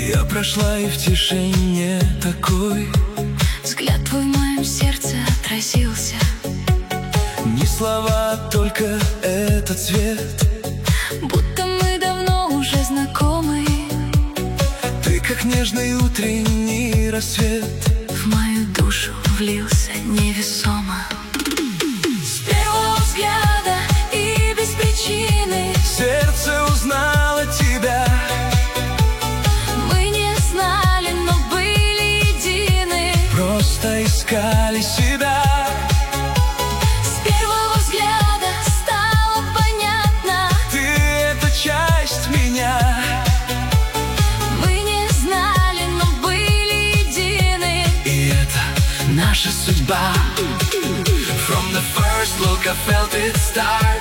Я прошла и в тишине такой взгляд твой в моем сердце отразился. Не слова, только этот цвет, будто мы давно уже знакомы. ты как нежный утренний рассвет, в мою душу влился невесомо. С первого взгляда и без причины сердце узнало тебя. Мы не знали, но были едины, Просто искали себя. с первого взгляда стало понятно, Ты — это часть меня. мы не знали, но были едины, И это наша судьба. From the first look I felt it start.